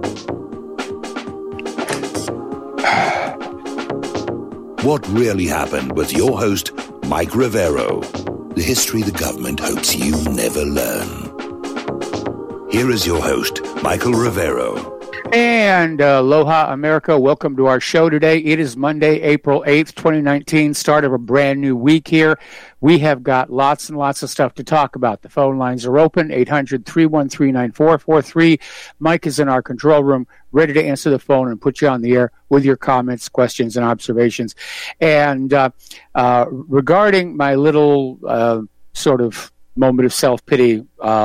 What Really Happened with your host, Mike Rivero. The history the government hopes you never learn. Here is your host, Michael Rivero. And aloha, America. Welcome to our show today. It is Monday, April 8th, 2019, start of a brand new week here. We have got lots and lots of stuff to talk about. The phone lines are open, 800-313-9443. Mike is in our control room, ready to answer the phone and put you on the air with your comments, questions, and observations. And regarding my little sort of moment of self-pity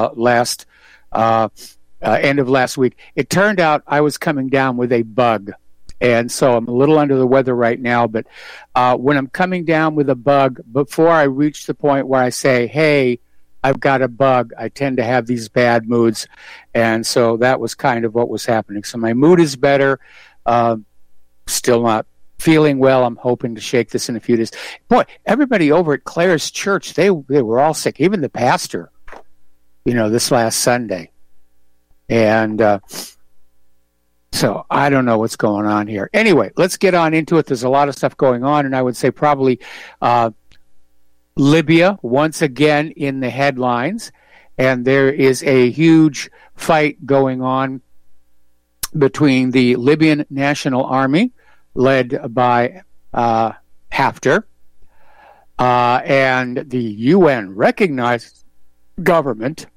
end of last week, it turned out I was coming down with a bug. And so I'm a little under the weather right now, but when I'm coming down with a bug, before I reach the point where I say, hey, I've got a bug, I tend to have these bad moods. And so that was kind of what was happening. So my mood is better, still not feeling well. I'm hoping to shake this in a few days. Boy, everybody over at Claire's church, they were all sick, even the pastor, this last Sunday. And so I don't know what's going on here. Anyway, let's get on into it. There's a lot of stuff going on, and I would say probably Libya once again in the headlines. And there is a huge fight going on between the Libyan National Army, led by Haftar, and the UN-recognized government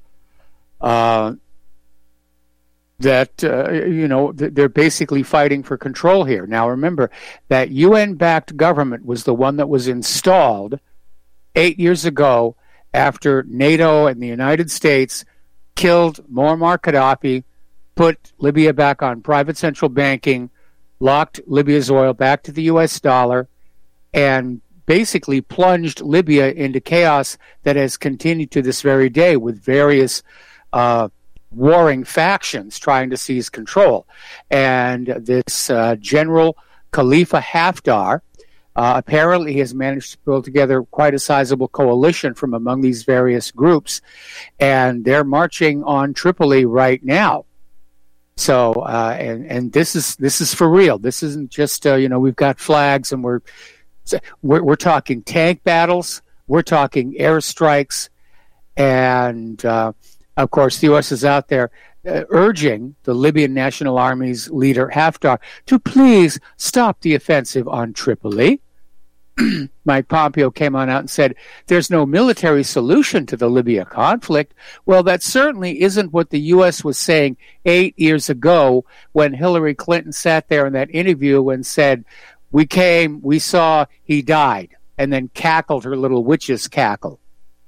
that, they're basically fighting for control here. Now, remember, that UN-backed government was the one that was installed 8 years ago after NATO and the United States killed Muammar Gaddafi, put Libya back on private central banking, locked Libya's oil back to the U.S. dollar, and basically plunged Libya into chaos that has continued to this very day with various warring factions trying to seize control. And this General Khalifa Haftar apparently has managed to pull together quite a sizable coalition from among these various groups, and they're marching on Tripoli right now. So, and this is for real. This isn't just we've got flags and we're talking tank battles, we're talking airstrikes, and of course, the U.S. is out there urging the Libyan National Army's leader, Haftar, to please stop the offensive on Tripoli. Mike Pompeo came on out and said, there's no military solution to the Libya conflict. Well, that certainly isn't what the U.S. was saying 8 years ago when Hillary Clinton sat there in that interview and said, we came, we saw, he died, and then cackled her little witch's cackle.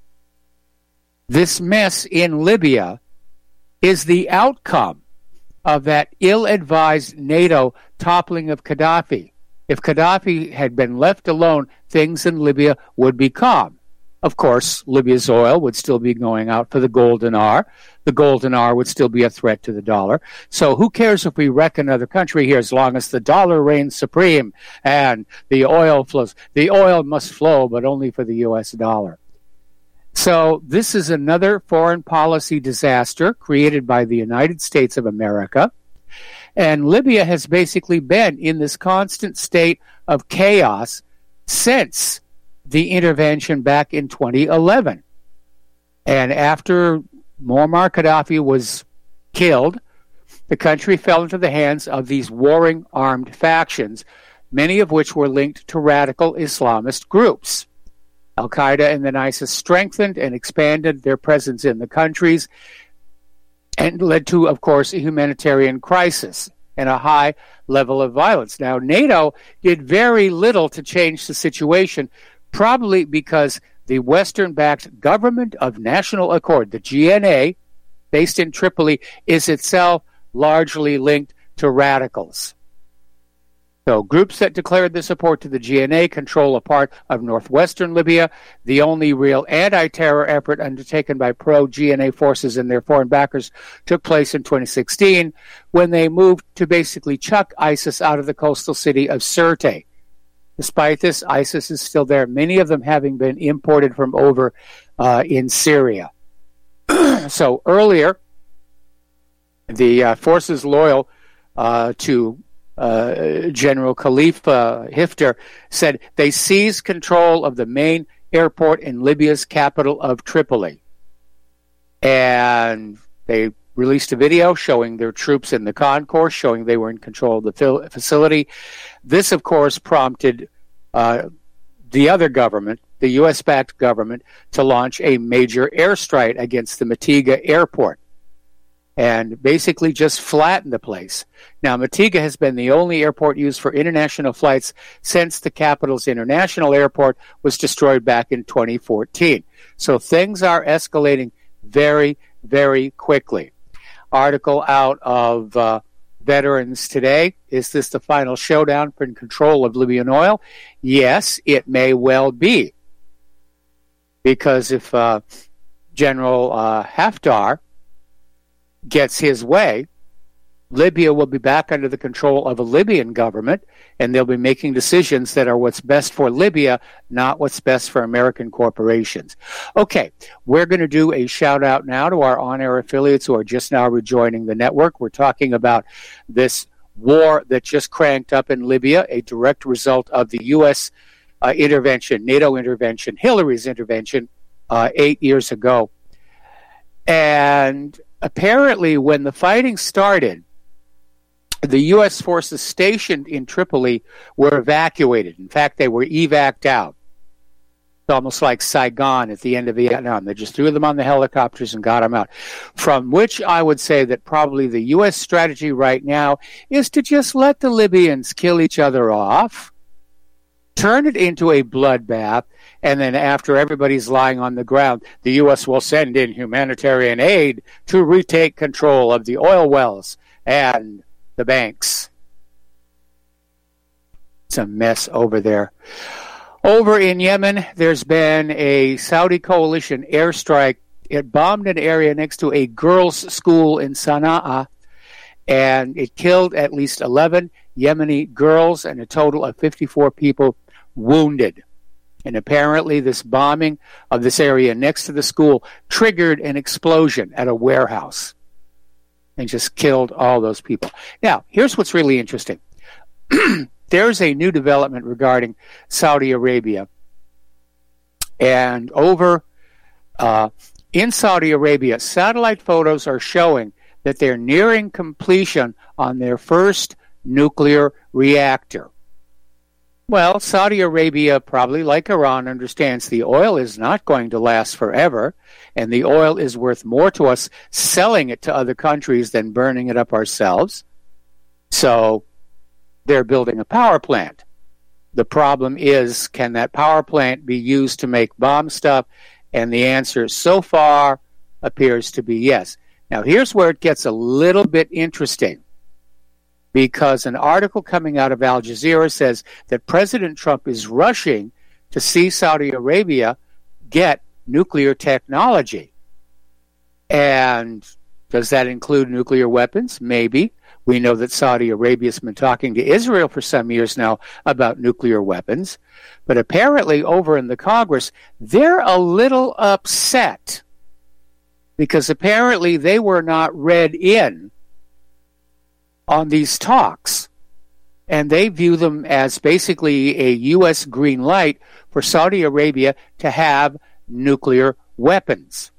This mess in Libya is the outcome of that ill-advised NATO toppling of Gaddafi. If Gaddafi had been left alone, things in Libya would be calm. Of course, Libya's oil would still be going out for the gold dinar. The gold dinar would still be a threat to the dollar. So who cares if we wreck another country here as long as the dollar reigns supreme and the oil flows? The oil must flow, but only for the U.S. dollar. So this is another foreign policy disaster created by the United States of America. And Libya has basically been in this constant state of chaos since the intervention back in 2011. And after Muammar Gaddafi was killed, the country fell into the hands of these warring armed factions, many of which were linked to radical Islamist groups. Al-Qaeda and then ISIS strengthened and expanded their presence in the countries and led to, of course, a humanitarian crisis and a high level of violence. Now, NATO did very little to change the situation, probably because the Western-backed Government of National Accord, the GNA, based in Tripoli, is itself largely linked to radicals. So groups that declared their support to the GNA control a part of northwestern Libya. The only real anti-terror effort undertaken by pro-GNA forces and their foreign backers took place in 2016 when they moved to basically chuck ISIS out of the coastal city of Sirte. Despite this, ISIS is still there, many of them having been imported from over in Syria. So earlier, the forces loyal to General Khalifa Haftar, said they seized control of the main airport in Libya's capital of Tripoli. And they released a video showing their troops in the concourse, showing they were in control of the facility. This, of course, prompted the other government, the U.S.-backed government, to launch a major airstrike against the Matiga airport and basically just flatten the place. Now, Matiga has been the only airport used for international flights since the capital's international airport was destroyed back in 2014. So things are escalating very, very quickly. Article out of Veterans Today. Is this the final showdown for control of Libyan oil? Yes, it may well be. Because if General Haftar gets his way, Libya will be back under the control of a Libyan government, and they'll be making decisions that are what's best for Libya, not what's best for American corporations. Okay, we're going to do a shout-out now to our on-air affiliates who are just now rejoining the network. We're talking about this war that just cranked up in Libya, a direct result of the U.S. Intervention, NATO intervention, Hillary's intervention 8 years ago. And apparently when the fighting started, the U.S. forces stationed in Tripoli were evacuated. In fact, they were evac'd out. It's almost like Saigon at the end of Vietnam. They just threw them on the helicopters and got them out. From which I would say that probably the U.S. strategy right now is to just let the Libyans kill each other off, turn it into a bloodbath, and then after everybody's lying on the ground, the U.S. will send in humanitarian aid to retake control of the oil wells and the banks. It's a mess over there. Over in Yemen, there's been a Saudi coalition airstrike. It bombed an area next to a girls' school in Sana'a, and it killed at least 11 Yemeni girls and a total of 54 people wounded. And apparently this bombing of this area next to the school triggered an explosion at a warehouse and just killed all those people. Now, here's what's really interesting. There's a new development regarding Saudi Arabia. And over in Saudi Arabia, satellite photos are showing that they're nearing completion on their first nuclear reactor. Well, Saudi Arabia, probably like Iran, understands the oil is not going to last forever, and the oil is worth more to us selling it to other countries than burning it up ourselves. So they're building a power plant. The problem is, can that power plant be used to make bomb stuff? And the answer so far appears to be yes. Now, here's where it gets a little bit interesting, because an article coming out of Al Jazeera says that President Trump is rushing to see Saudi Arabia get nuclear technology. And does that include nuclear weapons? Maybe. We know that Saudi Arabia has been talking to Israel for some years now about nuclear weapons. But apparently over in the Congress, they're a little upset because apparently they were not read in on these talks, and they view them as basically a U.S. green light for Saudi Arabia to have nuclear weapons.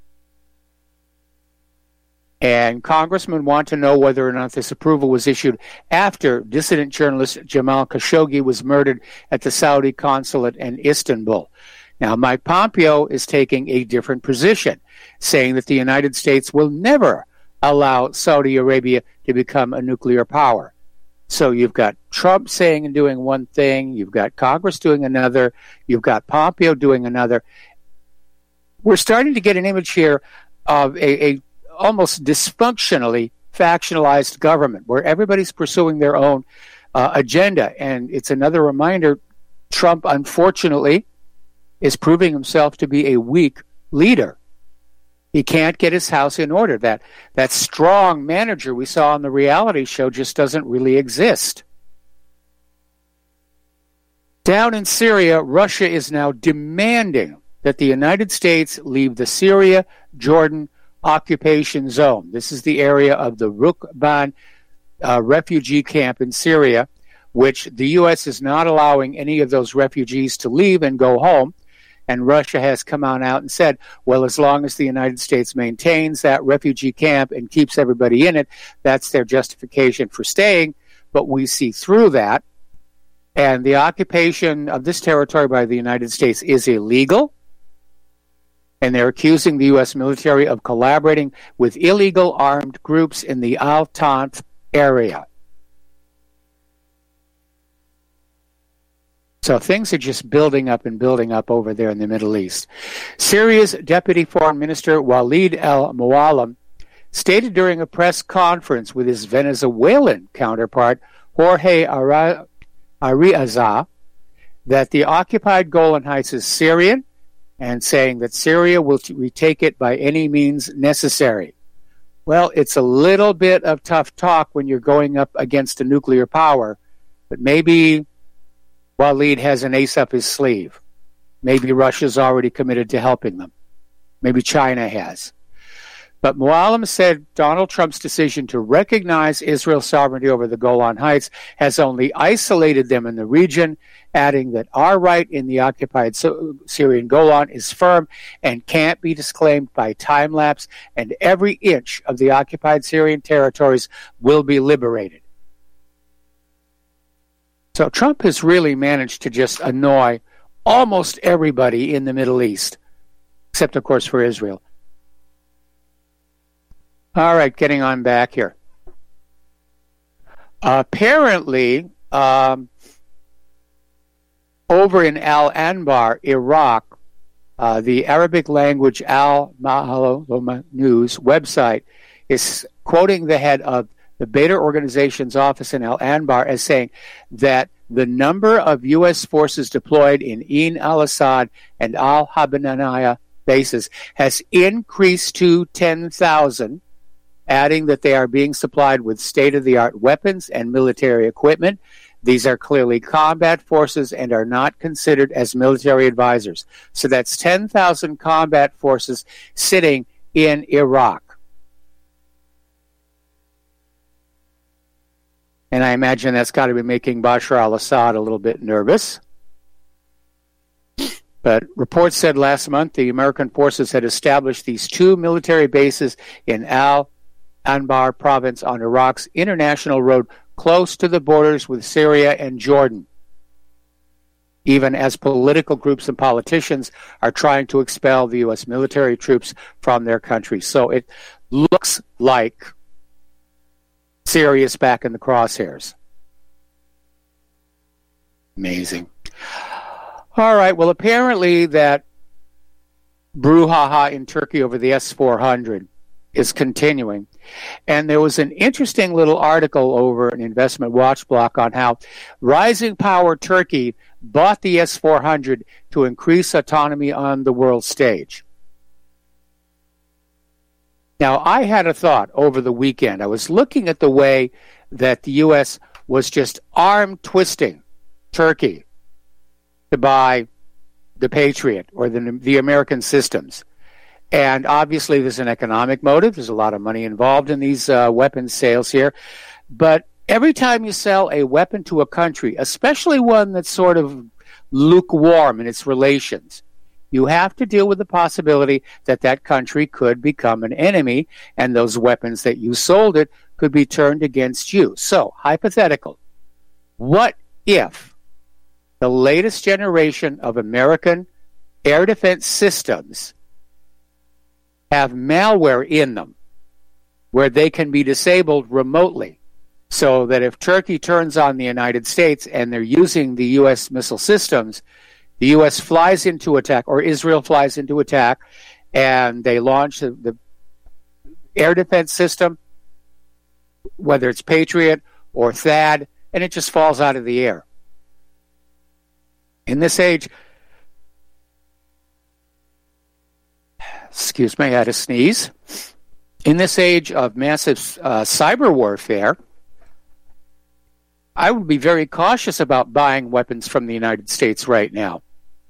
And congressmen want to know whether or not this approval was issued after dissident journalist Jamal Khashoggi was murdered at the Saudi consulate in Istanbul. Now, Mike Pompeo is taking a different position, saying that the United States will never allow Saudi Arabia to become a nuclear power. So you've got Trump saying and doing one thing, you've got Congress doing another, you've got Pompeo doing another. We're starting to get an image here of a almost dysfunctionally factionalized government where everybody's pursuing their own agenda. And it's another reminder, Trump, unfortunately, is proving himself to be a weak leader. He can't get his house in order. That strong manager we saw on the reality show just doesn't really exist. Down in Syria, Russia is now demanding that the United States leave the Syria-Jordan occupation zone. This is the area of the Rukban refugee camp in Syria, which the U.S. is not allowing any of those refugees to leave and go home. And Russia has come on out and said, well, as long as the United States maintains that refugee camp and keeps everybody in it, that's their justification for staying. But we see through that. And the occupation of this territory by the United States is illegal. And they're accusing the U.S. military of collaborating with illegal armed groups in the Al-Tanf area. So things are just building up and building up over there in the Middle East. Syria's Deputy Foreign Minister Walid al-Muallim stated during a press conference with his Venezuelan counterpart, Jorge Arriaza, that the occupied Golan Heights is Syrian, and saying that Syria will retake it by any means necessary. Well, it's a little bit of tough talk when you're going up against a nuclear power, but maybe Walid has an ace up his sleeve. Maybe Russia's already committed to helping them. Maybe China has. But Muallim said Donald Trump's decision to recognize Israel's sovereignty over the Golan Heights has only isolated them in the region, adding that our right in the occupied Syrian Golan is firm and can't be disclaimed by time lapse, and every inch of the occupied Syrian territories will be liberated. So Trump has really managed to just annoy almost everybody in the Middle East, except, of course, for Israel. All right, getting on back here. Apparently, over in Al-Anbar, Iraq, the Arabic language Al-Ma'alum News website is quoting the head of the Badr Organization's office in Al-Anbar as saying that the number of U.S. forces deployed in Ain al-Assad and Al-Habanaya bases has increased to 10,000, adding that they are being supplied with state-of-the-art weapons and military equipment. These are clearly combat forces and are not considered as military advisors. So that's 10,000 combat forces sitting in Iraq. And I imagine that's got to be making Bashar al-Assad a little bit nervous. But reports said last month the American forces had established these two military bases in Al-Anbar province on Iraq's international road close to the borders with Syria and Jordan, even as political groups and politicians are trying to expel the U.S. military troops from their country. So it looks like Syria's back in the crosshairs. Amazing. All right, well, apparently that brouhaha in Turkey over the S-400 is continuing. And there was an interesting little article over an Investment Watch block on how Rising Power Turkey bought the S-400 to increase autonomy on the world stage. Now, I had a thought over the weekend. I was looking at the way that the U.S. was just arm-twisting Turkey to buy the Patriot or the American systems. And obviously there's an economic motive. There's a lot of money involved in these weapons sales here. But every time you sell a weapon to a country, especially one that's sort of lukewarm in its relations, you have to deal with the possibility that that country could become an enemy, and those weapons that you sold it could be turned against you. So, hypothetical. What if the latest generation of American air defense systems have malware in them where they can be disabled remotely, so that if Turkey turns on the United States and they're using the U.S. missile systems, the U.S. flies into attack, or Israel flies into attack, and they launch the air defense system, whether it's Patriot or THAAD, and it just falls out of the air. In this age, excuse me, I had a sneeze. In this age of massive cyber warfare, I would be very cautious about buying weapons from the United States right now.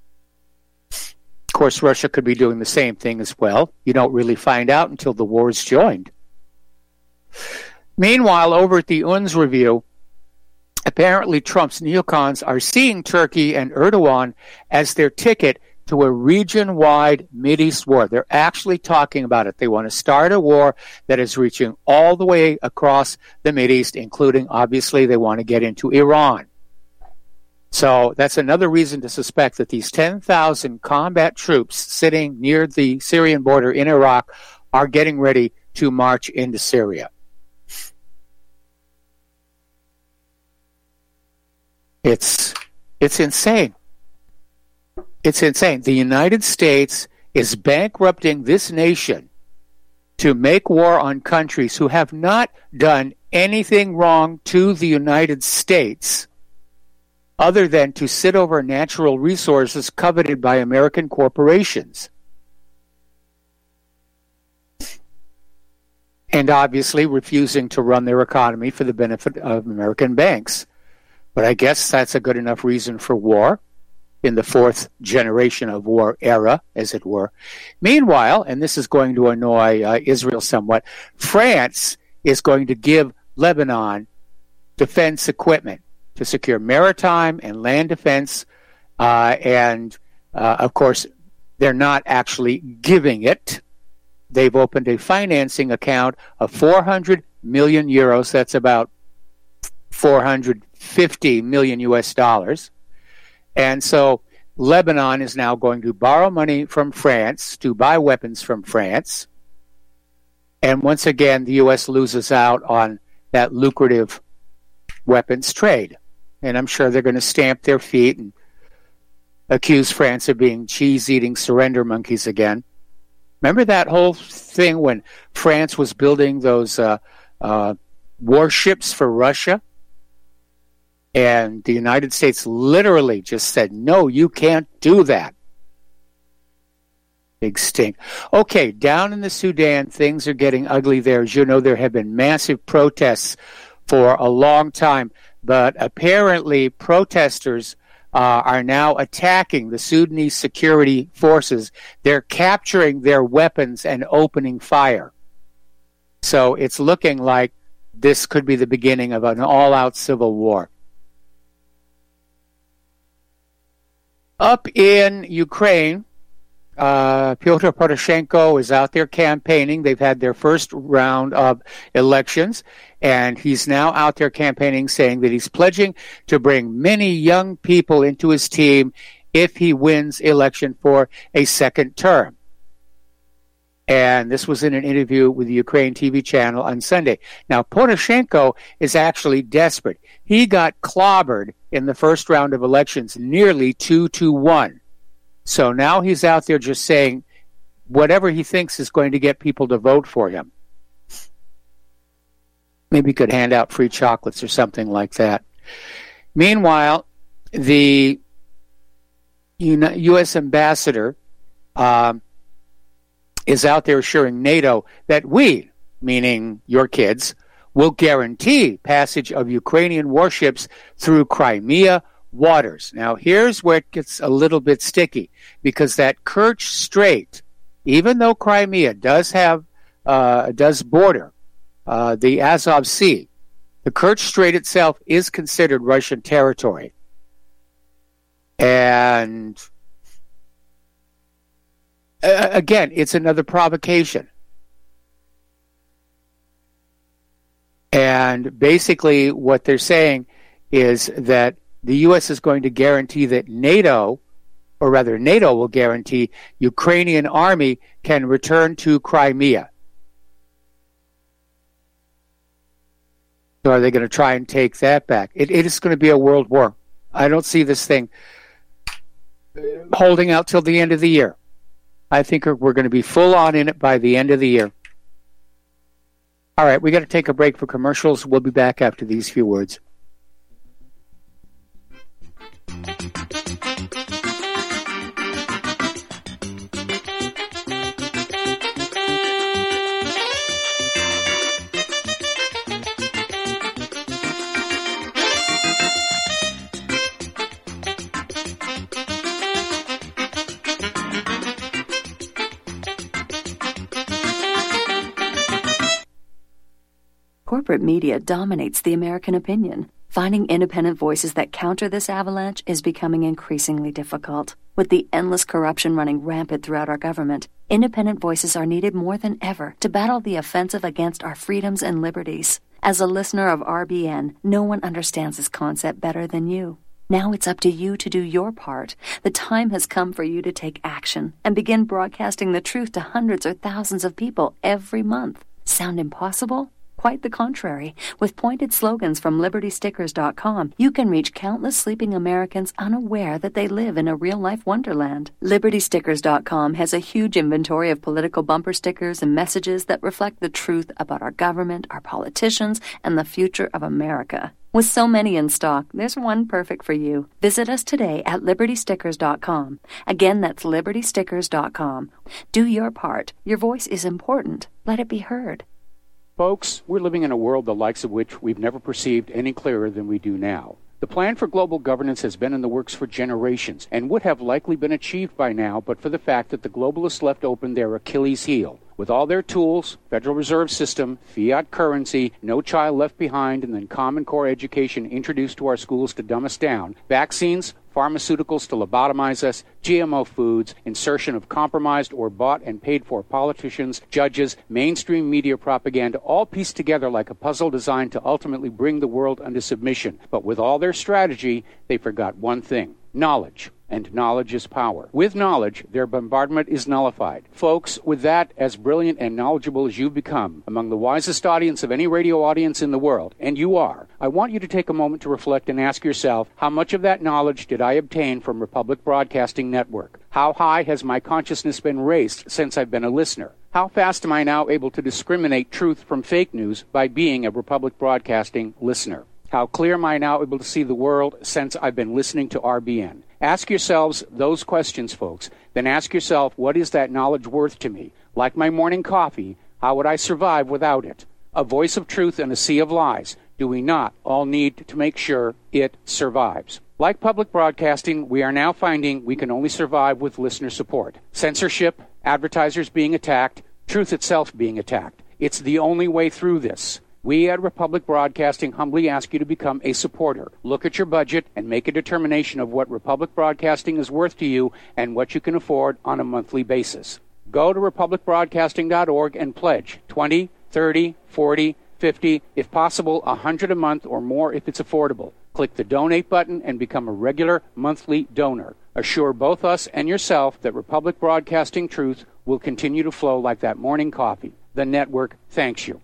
Of course, Russia could be doing the same thing as well. You don't really find out until the war is joined. Meanwhile, over at the UNS review, apparently Trump's neocons are seeing Turkey and Erdogan as their ticket to a region-wide Mideast war. They're actually talking about it. They want to start a war that is reaching all the way across the Mideast, including, obviously, they want to get into Iran. So that's another reason to suspect that these 10,000 combat troops sitting near the Syrian border in Iraq are getting ready to march into Syria. It's insane. It's insane. The United States is bankrupting this nation to make war on countries who have not done anything wrong to the United States other than to sit over natural resources coveted by American corporations. And obviously refusing to run their economy for the benefit of American banks. But I guess that's a good enough reason for war in the fourth generation of war era, as it were. Meanwhile, and this is going to annoy Israel somewhat, France is going to give Lebanon defense equipment to secure maritime and land defense. Of course, they're not actually giving it. They've opened a financing account of 400 million euros. That's about 450 million US dollars. And so Lebanon is now going to borrow money from France to buy weapons from France. And once again, the U.S. loses out on that lucrative weapons trade. And I'm sure they're going to stamp their feet and accuse France of being cheese-eating surrender monkeys again. Remember that whole thing when France was building those warships for Russia? And the United States literally just said, no, you can't do that. Big stink. Okay, down in the Sudan, things are getting ugly there. As you know, there have been massive protests for a long time. But apparently protesters are now attacking the Sudanese security forces. They're capturing their weapons and opening fire. So it's looking like this could be the beginning of an all-out civil war. Up in Ukraine, Pyotr Poroshenko is out there campaigning. They've had their first round of elections, and he's now out there campaigning, saying that he's pledging to bring many young people into his team if he wins election for a second term. And this was in an interview with the Ukraine TV channel on Sunday. Now, Poroshenko is actually desperate. He got clobbered in the first round of elections, nearly 2-1. So now he's out there just saying whatever he thinks is going to get people to vote for him. Maybe he could hand out free chocolates or something like that. Meanwhile, the U.S. ambassador is out there assuring NATO that we, meaning your kids, will guarantee passage of Ukrainian warships through Crimea waters. Now, here's where it gets a little bit sticky, because that Kerch Strait, even though Crimea does border the Azov Sea, the Kerch Strait itself is considered Russian territory. And again, it's another provocation. And basically what they're saying is that the U.S. is going to guarantee that NATO will guarantee Ukrainian army can return to Crimea. So are they going to try and take that back? It is going to be a world war. I don't see this thing holding out till the end of the year. I think we're going to be full on in it by the end of the year. All right, we got to take a break for commercials. We'll be back after these few words. Corporate media dominates the American opinion. Finding independent voices that counter this avalanche is becoming increasingly difficult. With the endless corruption running rampant throughout our government, independent voices are needed more than ever to battle the offensive against our freedoms and liberties. As a listener of RBN, no one understands this concept better than you. Now it's up to you to do your part. The time has come for you to take action and begin broadcasting the truth to hundreds or thousands of people every month. Sound impossible? Quite the contrary. With pointed slogans from LibertyStickers.com, you can reach countless sleeping Americans unaware that they live in a real-life wonderland. LibertyStickers.com has a huge inventory of political bumper stickers and messages that reflect the truth about our government, our politicians, and the future of America. With so many in stock, there's one perfect for you. Visit us today at LibertyStickers.com. Again, that's LibertyStickers.com. Do your part. Your voice is important. Let it be heard. Folks, we're living in a world the likes of which we've never perceived any clearer than we do now. The plan for global governance has been in the works for generations and would have likely been achieved by now but for the fact that the globalists left open their Achilles heel. With all their tools, Federal Reserve System, fiat currency, no child left behind, and then Common Core education introduced to our schools to dumb us down, vaccines, pharmaceuticals to lobotomize us, GMO foods, insertion of compromised or bought and paid for politicians, judges, mainstream media propaganda, all pieced together like a puzzle designed to ultimately bring the world under submission. But with all their strategy, they forgot one thing: knowledge. And knowledge is power. With knowledge, their bombardment is nullified. Folks, with that, as brilliant and knowledgeable as you've become, among the wisest audience of any radio audience in the world, and you are, I want you to take a moment to reflect and ask yourself, how much of that knowledge did I obtain from Republic Broadcasting Network? How high has my consciousness been raised since I've been a listener? How fast am I now able to discriminate truth from fake news by being a Republic Broadcasting listener? How clear am I now able to see the world since I've been listening to RBN? Ask yourselves those questions, folks. Then ask yourself, what is that knowledge worth to me? Like my morning coffee, how would I survive without it? A voice of truth in a sea of lies. Do we not all need to make sure it survives? Like public broadcasting, we are now finding we can only survive with listener support. Censorship, advertisers being attacked, truth itself being attacked. It's the only way through this. We at Republic Broadcasting humbly ask you to become a supporter. Look at your budget and make a determination of what Republic Broadcasting is worth to you and what you can afford on a monthly basis. Go to republicbroadcasting.org and pledge $20, $30, $40, $50, if possible, $100 a month or more if it's affordable. Click the donate button and become a regular monthly donor. Assure both us and yourself that Republic Broadcasting truth will continue to flow like that morning coffee. The network thanks you.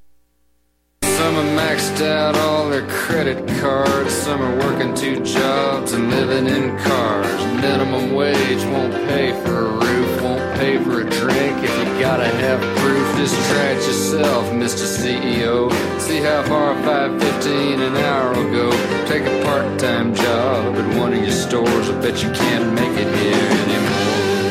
Some are maxed out all their credit cards. Some are working 2 jobs and living in cars. Minimum wage won't pay for a roof, won't pay for a drink. If you gotta have proof, just try it yourself, Mr. CEO. See how far $5.15 an hour will go. Take a part-time job at one of your stores. I bet you can't make it here anymore.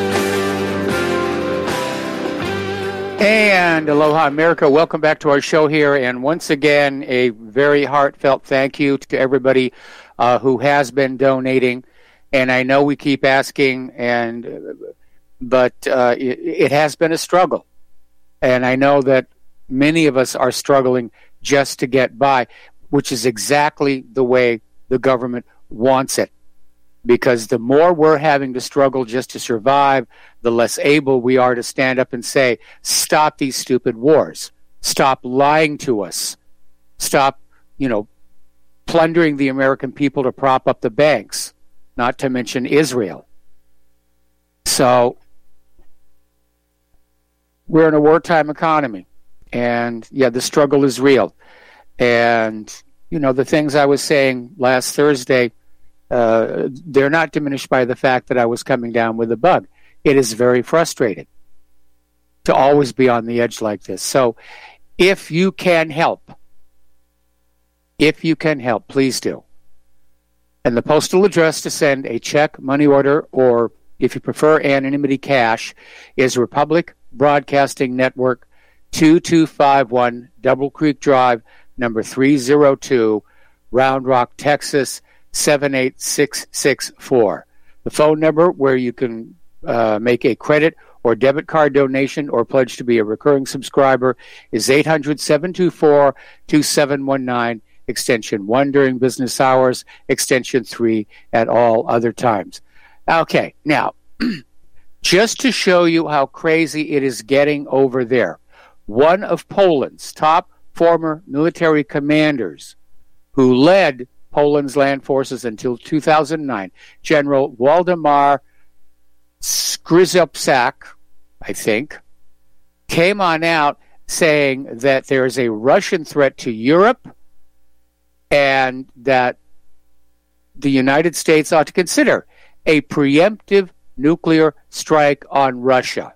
And aloha, America. Welcome back to our show here. And once again, a very heartfelt thank you to everybody who has been donating. And I know we keep asking, but it has been a struggle. And I know that many of us are struggling just to get by, which is exactly the way the government wants it. Because the more we're having to struggle just to survive, the less able we are to stand up and say, stop these stupid wars. Stop lying to us. Stop, plundering the American people to prop up the banks, not to mention Israel. So we're in a wartime economy. And, the struggle is real. And, the things I was saying last Thursday, they're not diminished by the fact that I was coming down with a bug. It is very frustrating to always be on the edge like this. So if you can help, please do. And the postal address to send a check, money order, or if you prefer anonymity cash, is Republic Broadcasting Network, 2251 Double Creek Drive, number 302, Round Rock, Texas, 78664. The phone number where you can make a credit or debit card donation or pledge to be a recurring subscriber is 800-724-2719, extension 1 during business hours, extension 3 at all other times. Okay, now, just to show you how crazy it is getting over there, one of Poland's top former military commanders who led Poland's land forces until 2009, General Waldemar Skrzypczak, I think, came on out saying that there is a Russian threat to Europe and that the United States ought to consider a preemptive nuclear strike on Russia.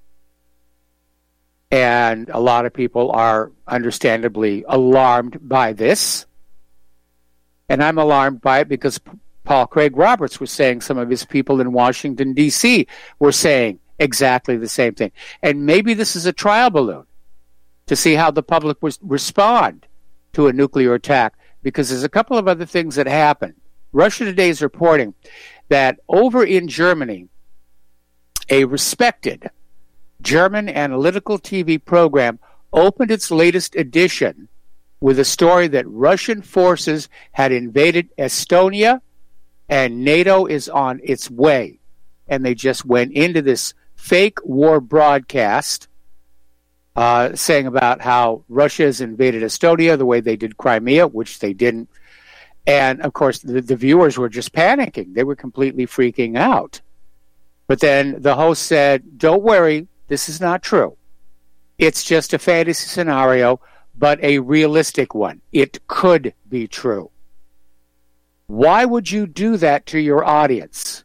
And a lot of people are understandably alarmed by this. And I'm alarmed by it because Paul Craig Roberts was saying some of his people in Washington, D.C. were saying exactly the same thing. And maybe this is a trial balloon to see how the public would respond to a nuclear attack, because there's a couple of other things that happened. Russia Today is reporting that over in Germany, a respected German analytical TV program opened its latest edition with a story that Russian forces had invaded Estonia and NATO is on its way. And they just went into this fake war broadcast saying about how Russia has invaded Estonia the way they did Crimea, which they didn't. And, of course, the viewers were just panicking. They were completely freaking out. But then the host said, don't worry, this is not true. It's just a fantasy scenario, but a realistic one. It could be true. Why would you do that to your audience?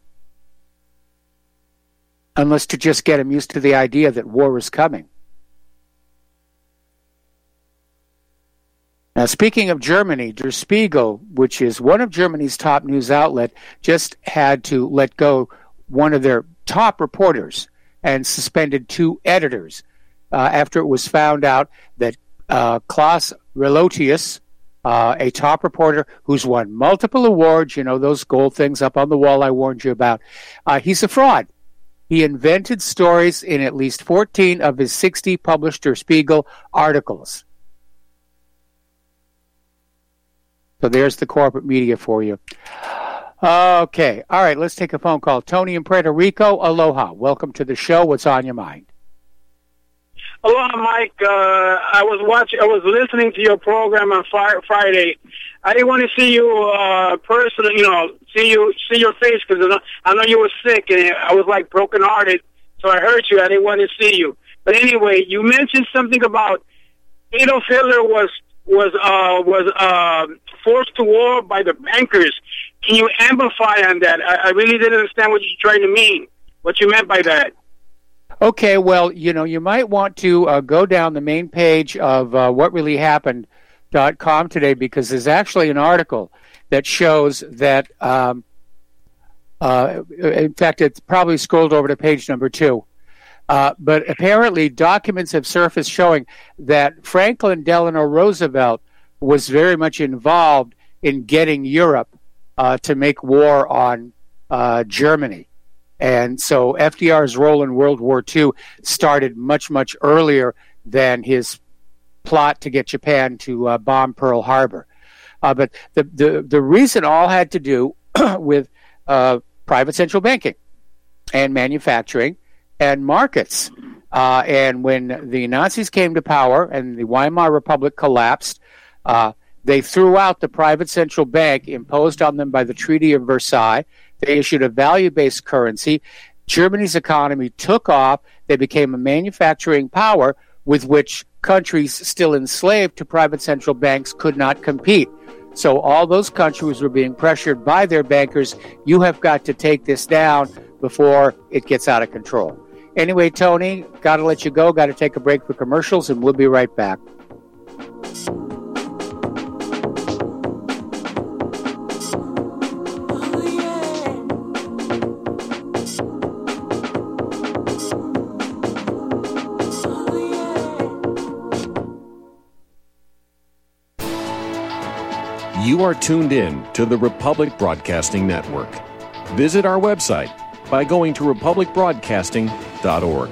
Unless to just get them used to the idea that war is coming. Now, speaking of Germany, Der Spiegel, which is one of Germany's top news outlet, just had to let go one of their top reporters and suspended 2 editors after it was found out that Klaus Relotius, a top reporter who's won multiple awards, you know, those gold things up on the wall I warned you about, he's a fraud. He invented stories in at least 14 of his 60 published Der Spiegel articles. So there's the corporate media for you. Okay. All right. Let's take a phone call. Tony in Puerto Rico. Aloha. Welcome to the show. What's on your mind? Aloha, Mike. I was listening to your program on Friday. I didn't want to see you personally, see your face, because I know you were sick and I was like brokenhearted. So I heard you. I didn't want to see you. But anyway, you mentioned something about Adolf Hitler was forced to war by the bankers. Can you amplify on that? I really didn't understand what you're trying to mean, what you meant by that. Okay, well, you might want to go down the main page of whatreallyhappened.com today, because there's actually an article that shows that, in fact, it's probably scrolled over to page number 2. But apparently documents have surfaced showing that Franklin Delano Roosevelt was very much involved in getting Europe to make war on Germany. And so FDR's role in World War II started much, much earlier than his plot to get Japan to bomb Pearl Harbor. But the reason all had to do with private central banking and manufacturing and markets. And when the Nazis came to power and the Weimar Republic collapsed, they threw out the private central bank imposed on them by the Treaty of Versailles. They issued a value-based currency. Germany's economy took off. They became a manufacturing power with which countries still enslaved to private central banks could not compete. So all those countries were being pressured by their bankers. You have got to take this down before it gets out of control. Anyway, Tony, got to let you go. Got to take a break for commercials, and we'll be right back. You are tuned in to the Republic Broadcasting Network. Visit our website by going to republicbroadcasting.com. republicborrowers.org.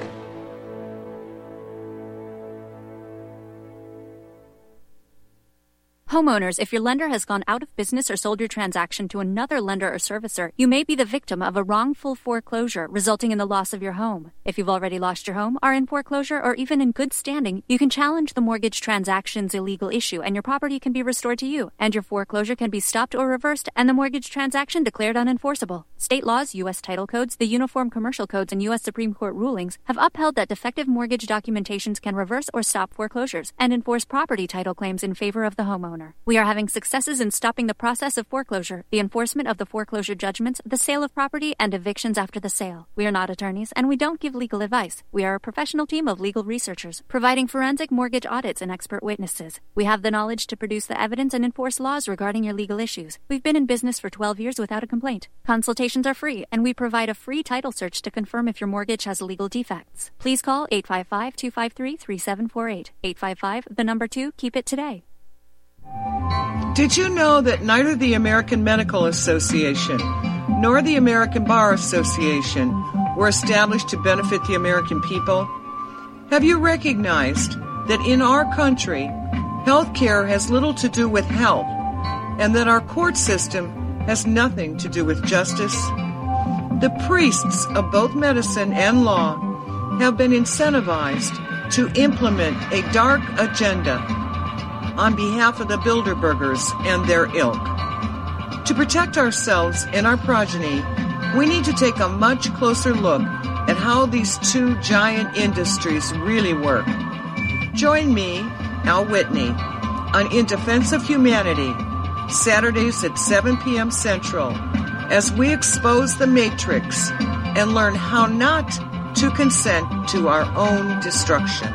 Homeowners, if your lender has gone out of business or sold your transaction to another lender or servicer, you may be the victim of a wrongful foreclosure, resulting in the loss of your home. If you've already lost your home, are in foreclosure, or even in good standing, you can challenge the mortgage transaction's illegal issue, and your property can be restored to you, and your foreclosure can be stopped or reversed, and the mortgage transaction declared unenforceable. State laws, U.S. title codes, the Uniform Commercial Codes, and U.S. Supreme Court rulings have upheld that defective mortgage documentations can reverse or stop foreclosures and enforce property title claims in favor of the homeowner. We are having successes in stopping the process of foreclosure, the enforcement of the foreclosure judgments, the sale of property, and evictions after the sale. We are not attorneys, and we don't give legal advice. We are a professional team of legal researchers, providing forensic mortgage audits and expert witnesses. We have the knowledge to produce the evidence and enforce laws regarding your legal issues. We've been in business for 12 years without a complaint. Consultations are free, and we provide a free title search to confirm if your mortgage has legal defects. Please call 855-253-3748. 855, 2, keep it today. Did you know that neither the American Medical Association nor the American Bar Association were established to benefit the American people? Have you recognized that in our country, health care has little to do with health, and that our court system has nothing to do with justice? The priests of both medicine and law have been incentivized to implement a dark agenda on behalf of the Bilderbergers and their ilk. To protect ourselves and our progeny, we need to take a much closer look at how these two giant industries really work. Join me, Al Whitney, on In Defense of Humanity, Saturdays at 7 p.m. Central, as we expose the matrix and learn how not to consent to our own destruction.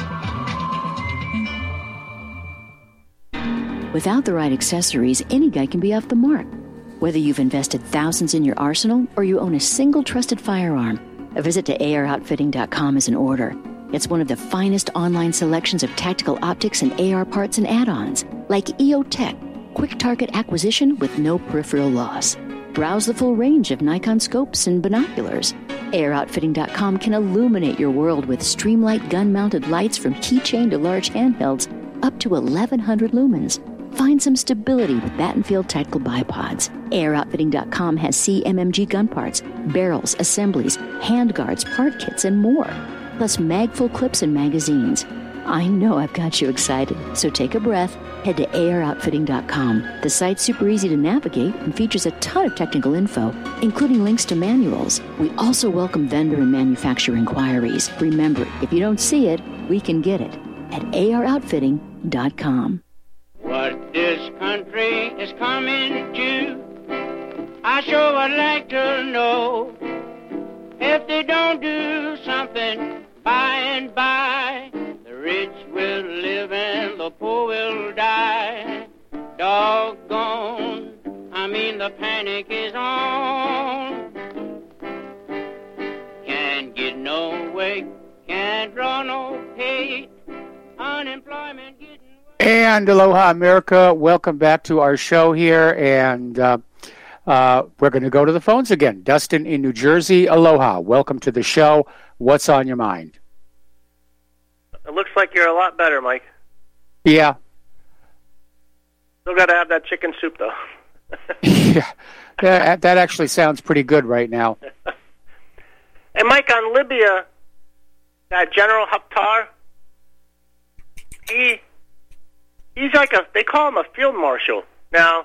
Without the right accessories, any guy can be off the mark. Whether you've invested thousands in your arsenal or you own a single trusted firearm, a visit to AROutfitting.com is in order. It's one of the finest online selections of tactical optics and AR parts and add-ons, like EOTech, quick target acquisition with no peripheral loss. Browse the full range of Nikon scopes and binoculars. AROutfitting.com can illuminate your world with Streamlight gun-mounted lights from keychain to large handhelds up to 1,100 lumens. Find some stability with Battenfield Tactical Bipods. AirOutfitting.com has CMMG gun parts, barrels, assemblies, handguards, part kits, and more. Plus magful clips and magazines. I know I've got you excited, so take a breath. Head to AirOutfitting.com. The site's super easy to navigate and features a ton of technical info, including links to manuals. We also welcome vendor and manufacturer inquiries. Remember, if you don't see it, we can get it at AirOutfitting.com. What this country is coming to, I sure would like to know. If they don't do something by and by, the rich will live and the poor will die. Doggone, the panic is on. Can't get no way, can't draw no pay, unemployment getting... And aloha, America. Welcome back to our show here. And we're going to go to the phones again. Dustin in New Jersey. Aloha. Welcome to the show. What's on your mind? It looks like you're a lot better, Mike. Yeah. Still got to have that chicken soup, though. Yeah. That actually sounds pretty good right now. And, Mike, on Libya, that General Haftar, he's like they call him a field marshal. Now,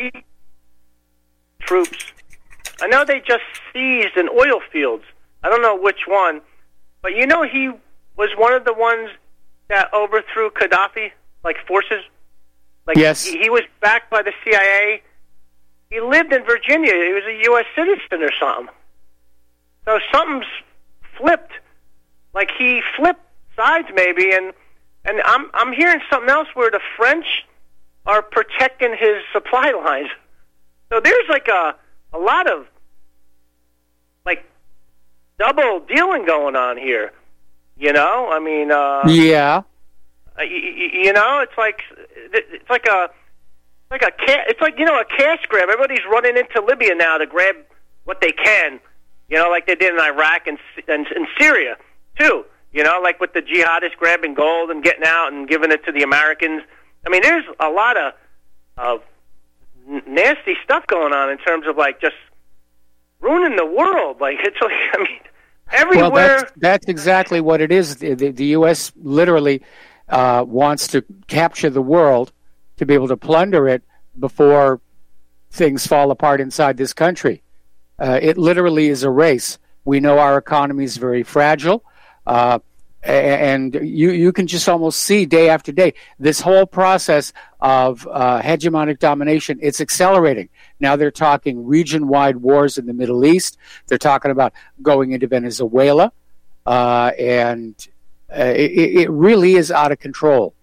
troops. I know they just seized an oil fields. I don't know which one. But you know he was one of the ones that overthrew Gaddafi, like forces? Like yes. He was backed by the CIA. He lived in Virginia. He was a U.S. citizen or something. So something's flipped. Like he flipped sides maybe, and I'm hearing something else where the French are protecting his supply lines. So there's like a lot of like double dealing going on here. You know, I mean, yeah. You know, it's like a cash grab. Everybody's running into Libya now to grab what they can. like they did in Iraq and Syria, too. Like with the jihadists grabbing gold and getting out and giving it to the Americans. I mean, there's a lot of nasty stuff going on in terms of, like, just ruining the world. Like, it's like, I mean, everywhere. Well, that's exactly what it is. The U.S. literally wants to capture the world to be able to plunder it before things fall apart inside this country. It literally is a race. We know our economy is very fragile, and you can just almost see day after day this whole process of hegemonic domination. It's accelerating. Now they're talking region-wide wars in the Middle East. They're talking about going into Venezuela, and it really is out of control.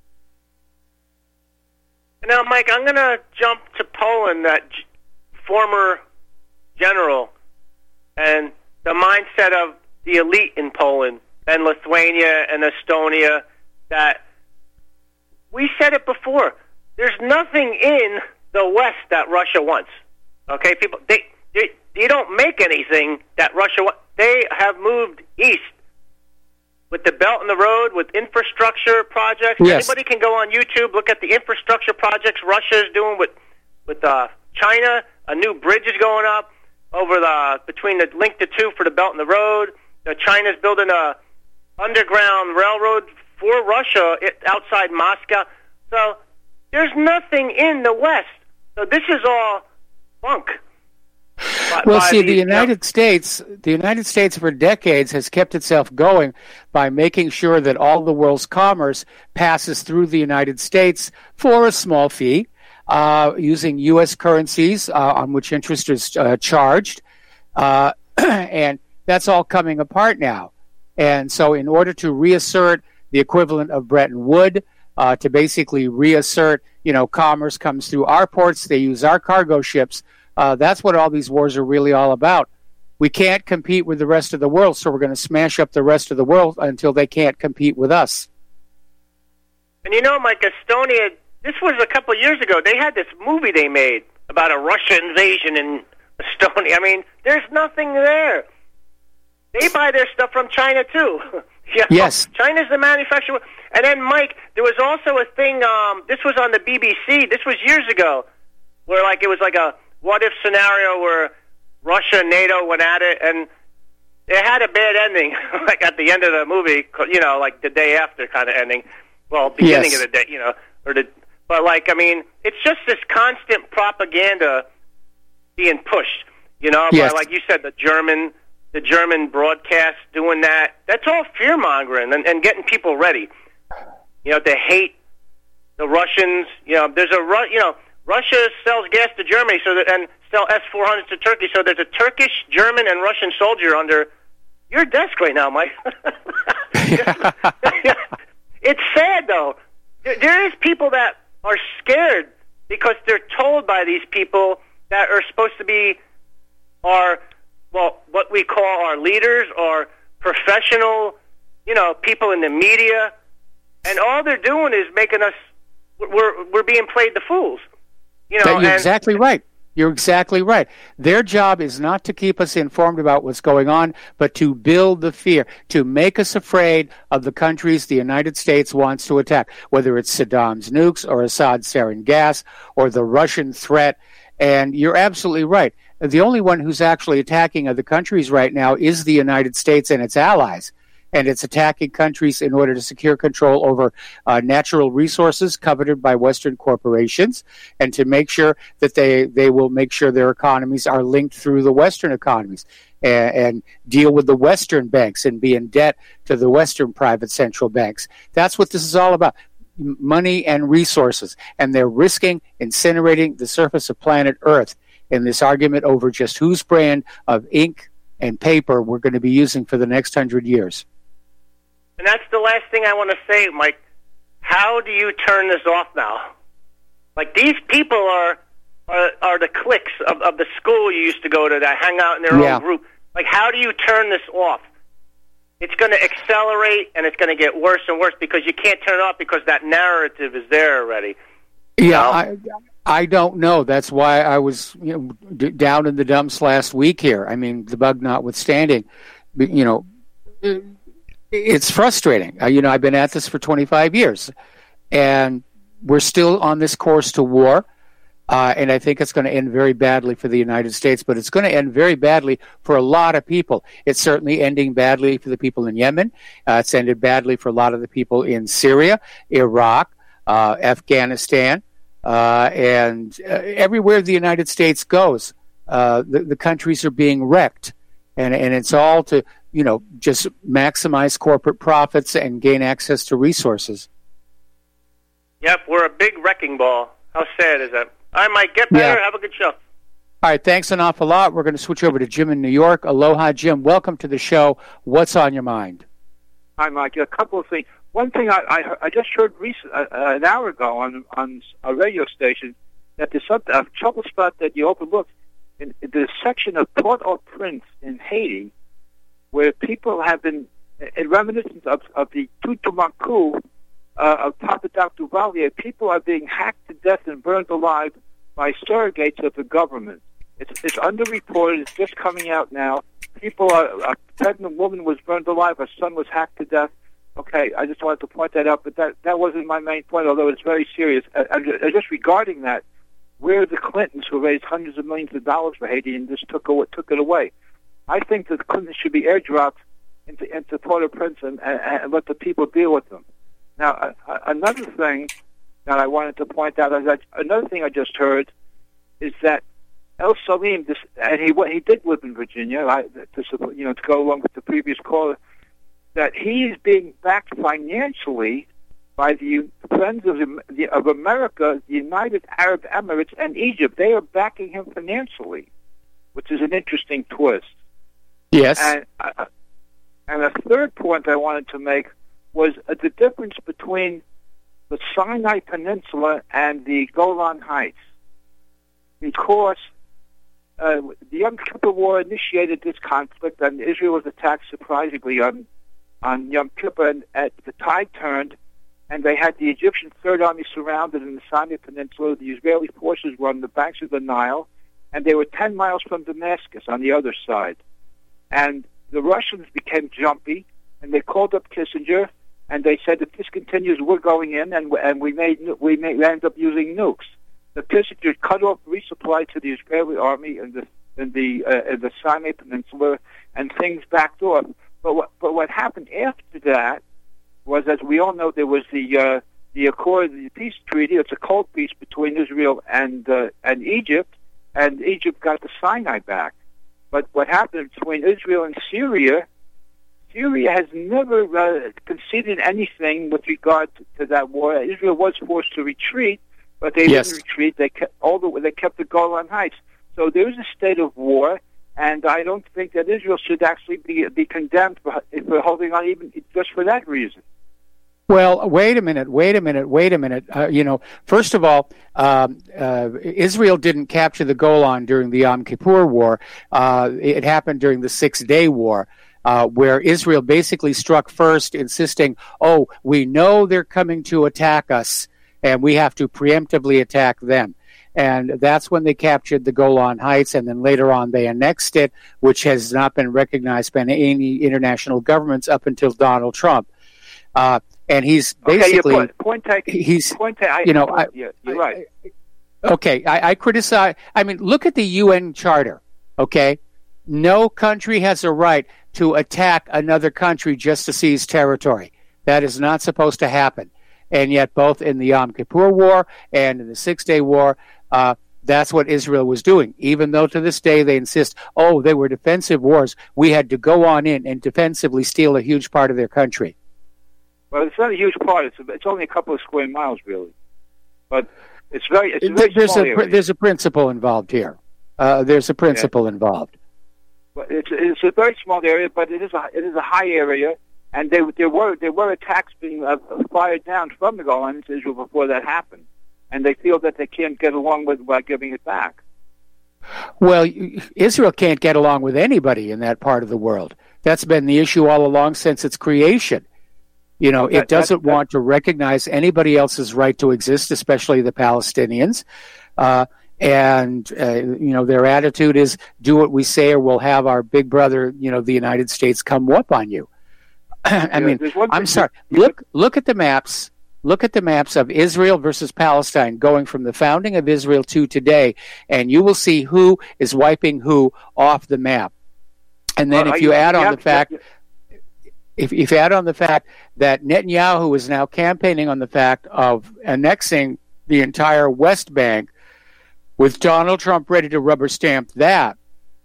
Now, Mike, I'm going to jump to Poland, that former general, and the mindset of the elite in Poland and Lithuania and Estonia, that we said it before. There's nothing in the West that Russia wants. Okay, people, they don't make anything that Russia wants. They have moved east with the Belt and the Road, with infrastructure projects. Yes. Anybody can go on YouTube, look at the infrastructure projects Russia is doing with China. A new bridge is going up over between the Link to 2 for the Belt and the Road. China's building a underground railroad for Russia outside Moscow. So there's nothing in the West. So this is all bunk. Well, see, the United States for decades has kept itself going by making sure that all the world's commerce passes through the United States for a small fee, using U.S. currencies on which interest is charged, and that's all coming apart now. And so in order to reassert the equivalent of Bretton Woods, to basically reassert, commerce comes through our ports, they use our cargo ships. That's what all these wars are really all about. We can't compete with the rest of the world, so we're going to smash up the rest of the world until they can't compete with us. And Mike, Estonia, this was a couple of years ago. They had this movie they made about a Russian invasion in Estonia. I mean, there's nothing there. They buy their stuff from China, too. Yes. China's the manufacturer. And then, Mike, there was also a thing, this was on the BBC, this was years ago, where it was like a what-if scenario where Russia and NATO went at it, and it had a bad ending, like at the end of the movie, like the day after kind of ending. Well, beginning of the day, but it's just this constant propaganda being pushed, Yes. By, like you said, the German broadcast doing that. That's all fear-mongering and getting people ready. To hate the Russians. Russia sells gas to Germany and sell S-400s to Turkey. So there's a Turkish, German, and Russian soldier under your desk right now, Mike. It's sad, though. There is people that are scared because they're told by these people that are supposed to be what we call our leaders or professional, people in the media. And all they're doing is making us, we're being played the fools. You're exactly right. You're exactly right. Their job is not to keep us informed about what's going on, but to build the fear, to make us afraid of the countries the United States wants to attack, whether it's Saddam's nukes or Assad's sarin gas or the Russian threat. And you're absolutely right. The only one who's actually attacking other countries right now is the United States and its allies. And it's attacking countries in order to secure control over natural resources coveted by Western corporations, and to make sure that they will make sure their economies are linked through the Western economies and deal with the Western banks and be in debt to the Western private central banks. That's what this is all about, money and resources. And they're risking incinerating the surface of planet Earth in this argument over just whose brand of ink and paper we're going to be using for the next 100 years. And that's the last thing I want to say, Mike. How do you turn this off now? Like, these people are the cliques of the school you used to go to that hang out in their own group. Like, how do you turn this off? It's going to accelerate, and it's going to get worse and worse because you can't turn it off because that narrative is there already. Yeah, I don't know. That's why I was down in the dumps last week here. I mean, the bug notwithstanding, it's frustrating. I've been at this for 25 years, and we're still on this course to war. And I think it's going to end very badly for the United States, but it's going to end very badly for a lot of people. It's certainly ending badly for the people in Yemen. It's ended badly for a lot of the people in Syria, Iraq, Afghanistan, and everywhere the United States goes, the countries are being wrecked. And it's all to, just maximize corporate profits and gain access to resources. Yep, we're a big wrecking ball. How sad is that? I might get better. Yeah. Have a good show. All right, thanks an awful lot. We're going to switch over to Jim in New York. Aloha, Jim. Welcome to the show. What's on your mind? Hi, Mike. A couple of things. One thing I just heard an hour ago on a radio station that there's a trouble spot that you overlooked in the section of Port-au-Prince in Haiti, where people have been, in reminiscence of the Tutumacu of Papa Doc Duvalier, people are being hacked to death and burned alive by surrogates of the government. It's underreported. It's just coming out now. A pregnant woman was burned alive. Her son was hacked to death. Okay, I just wanted to point that out, but that wasn't my main point, although it's very serious. Just regarding that, where are the Clintons who raised hundreds of millions of dollars for Haiti and just took it away? I think that the Clintons should be airdropped into Port-au-Prince and let the people deal with them. Now, another thing that I wanted to point out, another thing I just heard, is that El Salim, and he did live in Virginia, to go along with the previous caller, that he is being backed financially by the Friends of America, the United Arab Emirates, and Egypt. They are backing him financially, which is an interesting twist. Yes. And a third point I wanted to make was the difference between the Sinai Peninsula and the Golan Heights. Because the Yom Kippur War initiated this conflict, and Israel was attacked surprisingly on Yom Kippur, and the tide turned, and they had the Egyptian Third Army surrounded in the Sinai Peninsula. The Israeli forces were on the banks of the Nile, and they were 10 miles from Damascus on the other side. And the Russians became jumpy, and they called up Kissinger, and they said, if this continues, we're going in, and we end up using nukes. The Kissinger cut off resupply to the Israeli army in the Sinai Peninsula, and things backed off. But what happened after that was, as we all know, there was the Accord, the peace treaty. It's a cold peace between Israel and Egypt, and Egypt got the Sinai back. But what happened between Israel and Syria has never conceded anything with regard to that war. Israel was forced to retreat, but they didn't retreat. They kept the Golan Heights. So there's a state of war, and I don't think that Israel should actually be condemned for holding on even just for that reason. Well, wait a minute. First of all, Israel didn't capture the Golan during the Yom Kippur War. It happened during the 6-Day War, where Israel basically struck first, insisting, we know they're coming to attack us, and we have to preemptively attack them. And that's when they captured the Golan Heights, and then later on they annexed it, which has not been recognized by any international governments up until Donald Trump. And he's basically you're right. Okay, I criticize. I mean, look at the UN Charter. Okay, no country has a right to attack another country just to seize territory. That is not supposed to happen. And yet, both in the Yom Kippur War and in the 6-Day War, that's what Israel was doing. Even though to this day they insist, they were defensive wars, we had to go on in and defensively steal a huge part of their country. Well, it's not a huge part. It's only a couple of square miles, really. But it's very small area. There's a principle involved here. There's a principle involved. But it's a very small area, but it is a high area, and there were attacks being fired down from the Golan to Israel before that happened, and they feel that they can't get along with by giving it back. Well, Israel can't get along with anybody in that part of the world. That's been the issue all along since its creation. It doesn't want to recognize anybody else's right to exist, especially the Palestinians. And their attitude is, do what we say or we'll have our big brother, the United States, come whoop on you. I'm sorry. Look at the maps. Look at the maps of Israel versus Palestine going from the founding of Israel to today, and you will see who is wiping who off the map. And then if you add on the fact that Netanyahu is now campaigning on the fact of annexing the entire West Bank, with Donald Trump ready to rubber stamp that,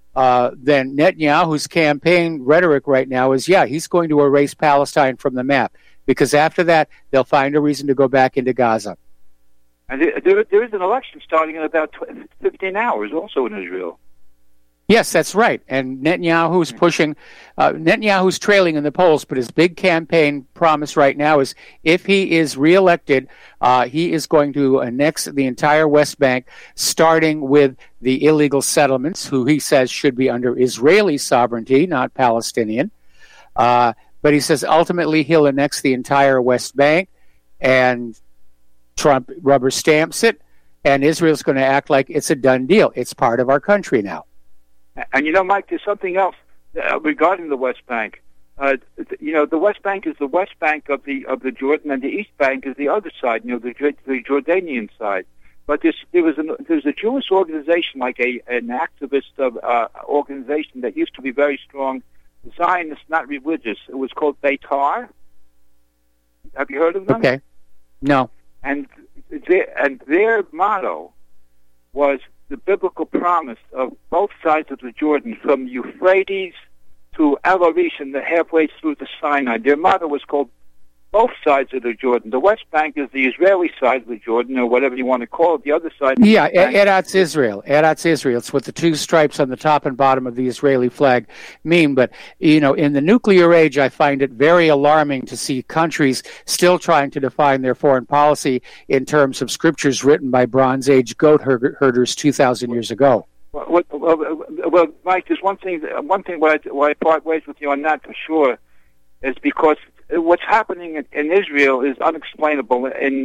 then Netanyahu's campaign rhetoric right now is, he's going to erase Palestine from the map, because after that, they'll find a reason to go back into Gaza. And there is an election starting in about 15 hours also in Israel. Yes, that's right. And Netanyahu's Netanyahu's trailing in the polls, but his big campaign promise right now is if he is reelected, he is going to annex the entire West Bank, starting with the illegal settlements, who he says should be under Israeli sovereignty, not Palestinian. But he says ultimately he'll annex the entire West Bank, and Trump rubber stamps it, and Israel's going to act like it's a done deal. It's part of our country now. And Mike, there's something else regarding the West Bank. The West Bank is the West Bank of the Jordan, and the East Bank is the other side, the Jordanian side. But there's a Jewish organization, like an activist organization that used to be very strong, Zionist, not religious. It was called Beitar. Have you heard of them? Okay. No. And their motto was the biblical promise of both sides of the Jordan, from Euphrates to El Arish and halfway through the Sinai. Their motto was called both sides of the Jordan. The West Bank is the Israeli side of the Jordan, or whatever you want to call it. The other side... Eretz Israel. Eretz Israel. It's what the two stripes on the top and bottom of the Israeli flag mean. But, in the nuclear age, I find it very alarming to see countries still trying to define their foreign policy in terms of scriptures written by Bronze Age goat herders 2,000 years ago. Well, Mike, there's one thing where I part ways with you on that for sure, is because what's happening in Israel is unexplainable in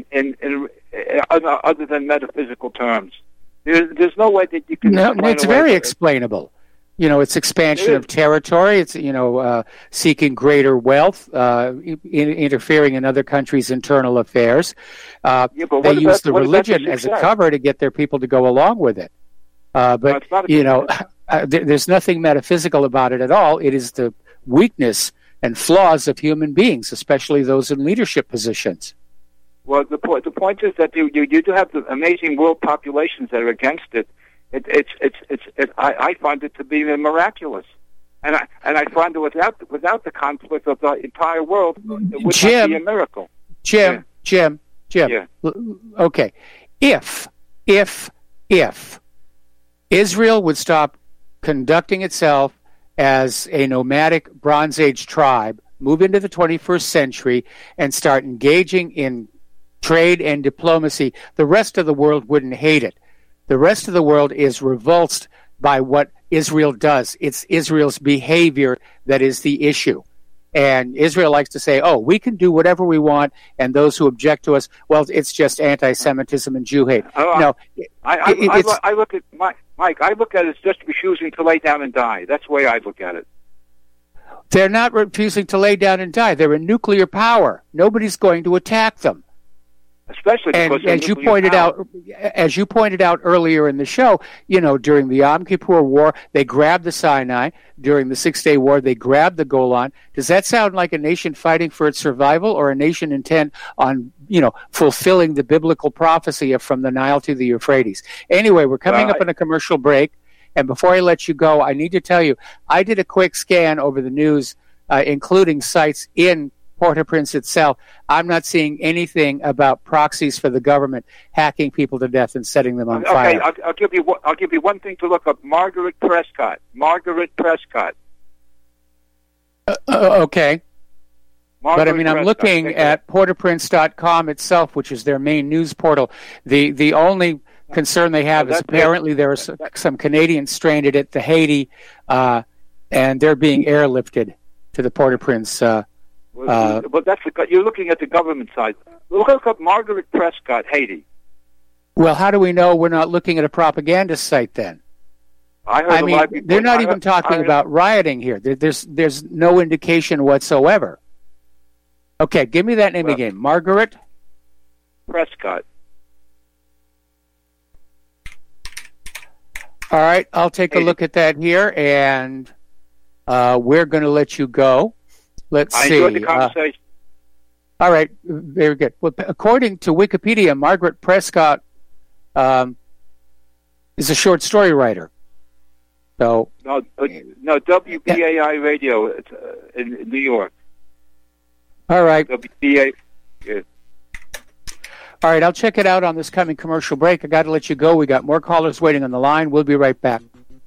other than metaphysical terms. There's no way that you can. No, it's very explainable. It's expansion of territory. It's seeking greater wealth, interfering in other countries' internal affairs. They use the religion as a cover to get their people to go along with it. There's nothing metaphysical about it at all. It is the weakness and flaws of human beings, especially those in leadership positions. Well, the point is that you do have the amazing world populations that are against it. I find it to be miraculous, and I find that without the conflict of the entire world, it would not be a miracle. Jim. Yeah. Okay, if Israel would stop conducting itself as a nomadic Bronze Age tribe, move into the 21st century, and start engaging in trade and diplomacy, the rest of the world wouldn't hate it. The rest of the world is revulsed by what Israel does. It's Israel's behavior that is the issue. And Israel likes to say, we can do whatever we want, and those who object to us, well, it's just anti-Semitism and Jew hate. I look at Mike, I look at it as just refusing to lay down and die. That's the way I look at it. They're not refusing to lay down and die. They're a nuclear power. Nobody's going to attack them. Especially because as you pointed out earlier in the show, during the Yom Kippur War, they grabbed the Sinai. During the 6-Day War, they grabbed the Golan. Does that sound like a nation fighting for its survival, or a nation intent on, fulfilling the biblical prophecy of from the Nile to the Euphrates? Anyway, we're coming up on a commercial break, and before I let you go, I need to tell you, I did a quick scan over the news, including sites in Port-au-Prince itself. I'm not seeing anything about proxies for the government hacking people to death and setting them on fire. Okay, I'll give you one thing to look up. Margaret Prescott. Okay. But I'm Prescott. looking at Port-au-Prince.com itself, which is their main news portal. The only concern they have is apparently there are some Canadians stranded at the Haiti, and they're being airlifted to the Port-au-Prince. But you're looking at the government side. Look up Margaret Prescott, Haiti. Well, how do we know we're not looking at a propaganda site then? I mean, they're not even talking about rioting here. There's no indication whatsoever. Okay, give me that name again. Margaret Prescott. All right, I'll take a look at that here, and we're going to let you go. Let's see. I enjoyed the conversation. All right, very good. Well, according to Wikipedia, Margaret Prescott is a short story writer. So no, WBAI Radio in New York. All right. WBAI. Yeah. All right, I'll check it out on this coming commercial break. I got to let you go. We got more callers waiting on the line. We'll be right back.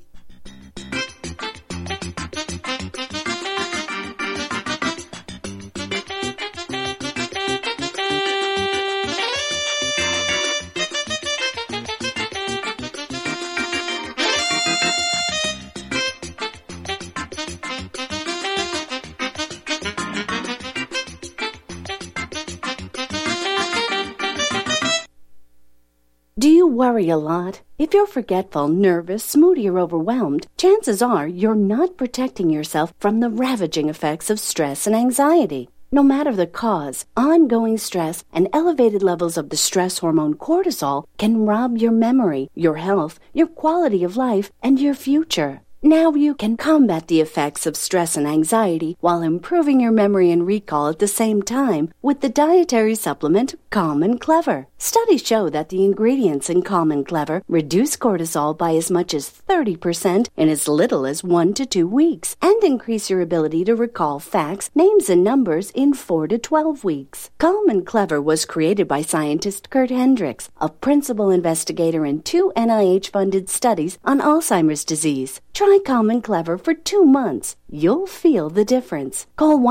Do you worry a lot? If you're forgetful, nervous, moody, or overwhelmed, chances are you're not protecting yourself from the ravaging effects of stress and anxiety. No matter the cause, ongoing stress and elevated levels of the stress hormone cortisol can rob your memory, your health, your quality of life, and your future. Now you can combat the effects of stress and anxiety while improving your memory and recall at the same time with the dietary supplement Calm and Clever. Studies show that the ingredients in Calm and Clever reduce cortisol by as much as 30% in as little as 1 to 2 weeks and increase your ability to recall facts, names, and numbers in 4 to 12 weeks. Calm and Clever was created by scientist Kurt Hendricks, a principal investigator in 2 NIH-funded studies on Alzheimer's disease. Try Calm and Clever for 2 months. You'll feel the difference. Call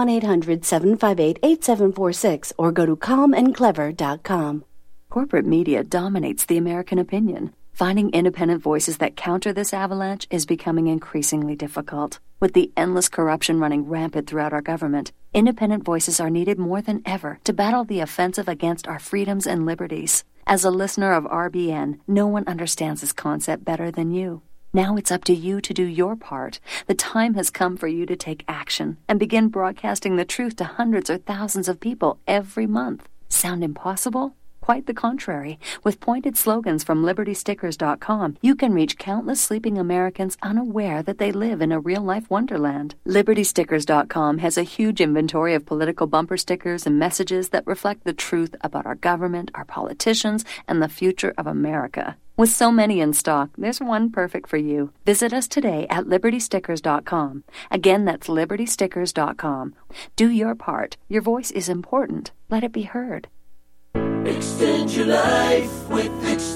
1-800-758-8746 or go to calmandclever.com. Corporate media dominates the American opinion. Finding independent voices that counter this avalanche is becoming increasingly difficult. With the endless corruption running rampant throughout our government, independent voices are needed more than ever to battle the offensive against our freedoms and liberties. As a listener of RBN, no one understands this concept better than you. Now it's up to you to do your part. The time has come for you to take action and begin broadcasting the truth to hundreds or thousands of people every month. Sound impossible? Quite the contrary. With pointed slogans from LibertyStickers.com, you can reach countless sleeping Americans unaware that they live in a real-life wonderland. LibertyStickers.com has a huge inventory of political bumper stickers and messages that reflect the truth about our government, our politicians, and the future of America. With so many in stock, there's one perfect for you. Visit us today at LibertyStickers.com. Again, that's LibertyStickers.com. Do your part. Your voice is important. Let it be heard. Extend your life with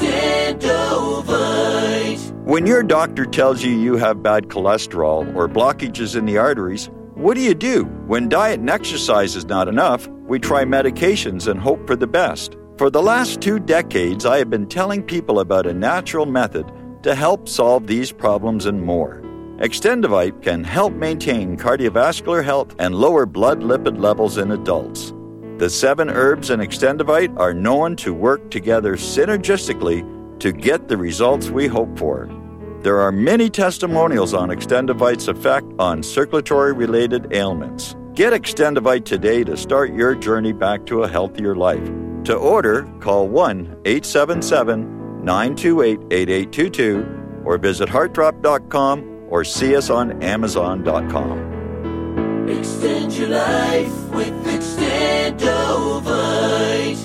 Extendovite. When your doctor tells you have bad cholesterol or blockages in the arteries, what do? When diet and exercise is not enough, we try medications and hope for the best. For the last 2 decades, I have been telling people about a natural method to help solve these problems and more. Extendovite can help maintain cardiovascular health and lower blood lipid levels in adults. The 7 herbs in Extendovite are known to work together synergistically to get the results we hope for. There are many testimonials on Extendovite's effect on circulatory-related ailments. Get Extendovite today to start your journey back to a healthier life. To order, call 1-877-928-8822 or visit heartdrop.com or see us on amazon.com. Extend your life with Extendovite.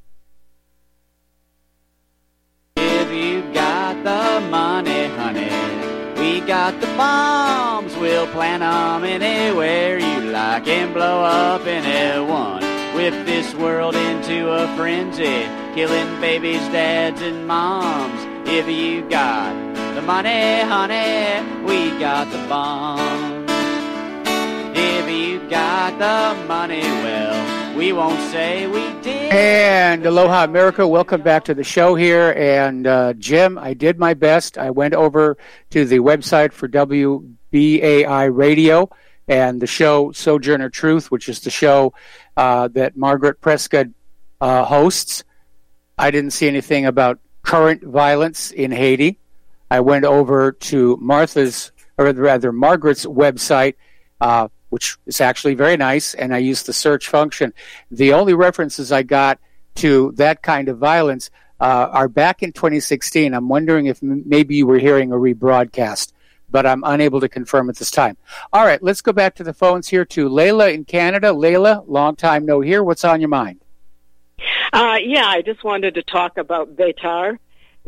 If you got the money, honey, we got the bombs. We'll plant 'em anywhere you like and blow up anyone. Whip this world into a frenzy, killing babies, dads, and moms. If you got the money, honey, we got the bombs. If you got the money, well, we won't say we did. And Aloha America, welcome back to the show here. And Jim, I did my best. I went over to the website for WBAI Radio and the show Sojourner Truth, which is the show that Margaret Prescott hosts. I didn't see anything about current violence in Haiti. I went over to Margaret's website, which is actually very nice, and I used the search function. The only references I got to that kind of violence are back in 2016. I'm wondering if maybe you were hearing a rebroadcast, but I'm unable to confirm at this time. All right, let's go back to the phones here to Layla in Canada. Layla, long time no hear. What's on your mind? I just wanted to talk about Bétard.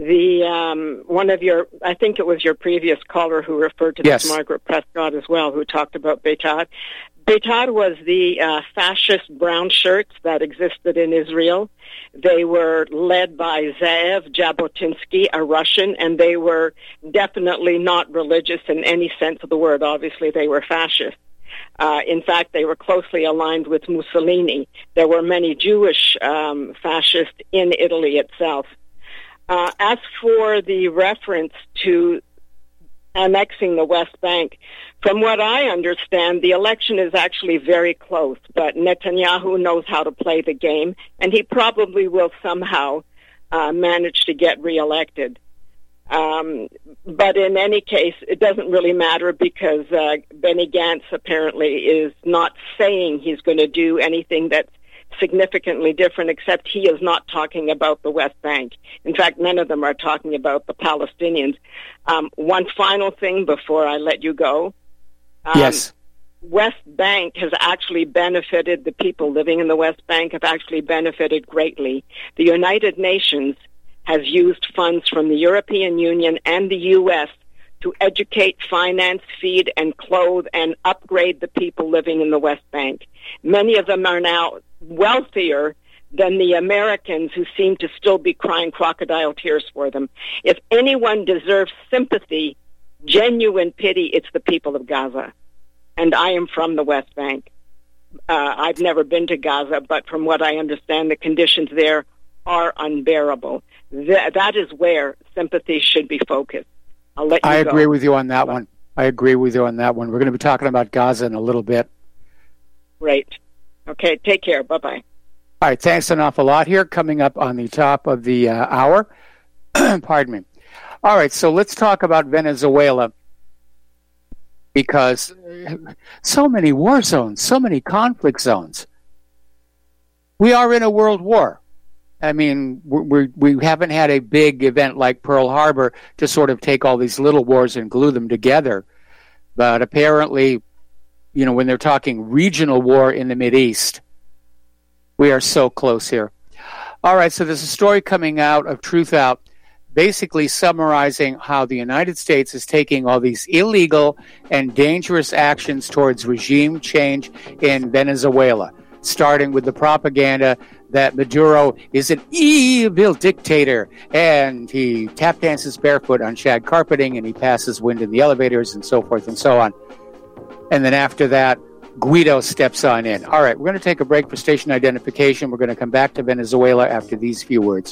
I think it was your previous caller who referred to this, Margaret Prescott as well, who talked about Bétard. Bétard was the fascist brown shirts that existed in Israel. They were led by Zev Jabotinsky, a Russian, and they were definitely not religious in any sense of the word. Obviously, they were fascist. In fact, they were closely aligned with Mussolini. There were many Jewish fascists in Italy itself. As for the reference to annexing the West Bank, from what I understand, the election is actually very close, but Netanyahu knows how to play the game, and he probably will somehow manage to get reelected. But in any case, it doesn't really matter because Benny Gantz apparently is not saying he's going to do anything that's significantly different, except he is not talking about the West Bank. In fact, none of them are talking about the Palestinians. One final thing before I let you go. Yes. West Bank has actually benefited, the people living in the West Bank have actually benefited greatly. The United Nations has used funds from the European Union and the U.S. to educate, finance, feed, and clothe and upgrade the people living in the West Bank. Many of them are now wealthier than the Americans who seem to still be crying crocodile tears for them. If anyone deserves sympathy, genuine pity, it's the people of Gaza. And I am from the West Bank. I've never been to Gaza, but from what I understand, the conditions there are unbearable. That is where sympathy should be focused. I'll let you go. I agree with you on that one. We're going to be talking about Gaza in a little bit. Great. Okay, take care. Bye-bye. All right, thanks an awful lot here. Coming up on the top of the hour. Pardon me. All right, so let's talk about Venezuela, because so many war zones, so many conflict zones. We are in a world war. I mean, we haven't had a big event like Pearl Harbor to sort of take all these little wars and glue them together. But apparently, when they're talking regional war in the Mideast, we are so close here. All right, so there's a story coming out of Truth Out, basically summarizing how the United States is taking all these illegal and dangerous actions towards regime change in Venezuela, starting with the propaganda that Maduro is an evil dictator, and he tap dances barefoot on shag carpeting, and he passes wind in the elevators, and so forth and so on. And then after that, Guido steps on in. All right, we're going to take a break for station identification. We're going to come back to Venezuela after these few words.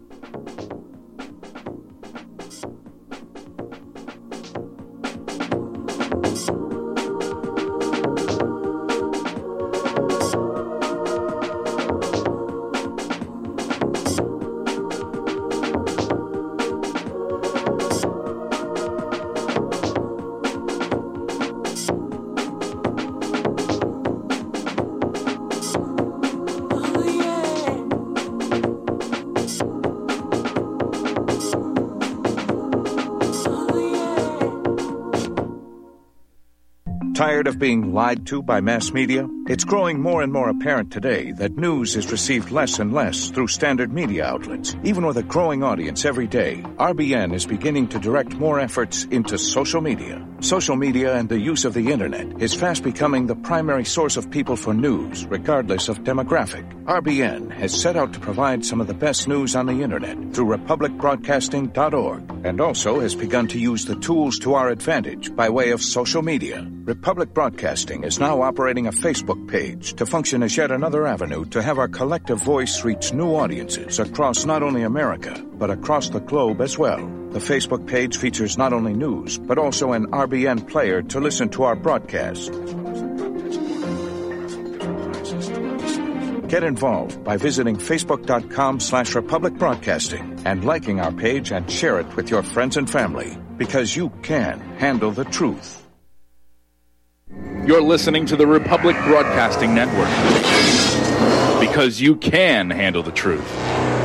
Tired of being lied to by mass media? It's growing more and more apparent today that news is received less and less through standard media outlets. Even with a growing audience every day, RBN is beginning to direct more efforts into social media. Social media and the use of the internet is fast becoming the primary source of people for news, regardless of demographic. RBN has set out to provide some of the best news on the internet through republicbroadcasting.org, and also has begun to use the tools to our advantage by way of social media. Republic Broadcasting is now operating a Facebook page to function as yet another avenue to have our collective voice reach new audiences across not only America, but across the globe as well. The Facebook page features not only news, but also an RBN player to listen to our broadcast. Get involved by visiting facebook.com/Republic Broadcasting and liking our page and share it with your friends and family, because you can handle the truth. You're listening to the Republic Broadcasting Network, because you can handle the truth.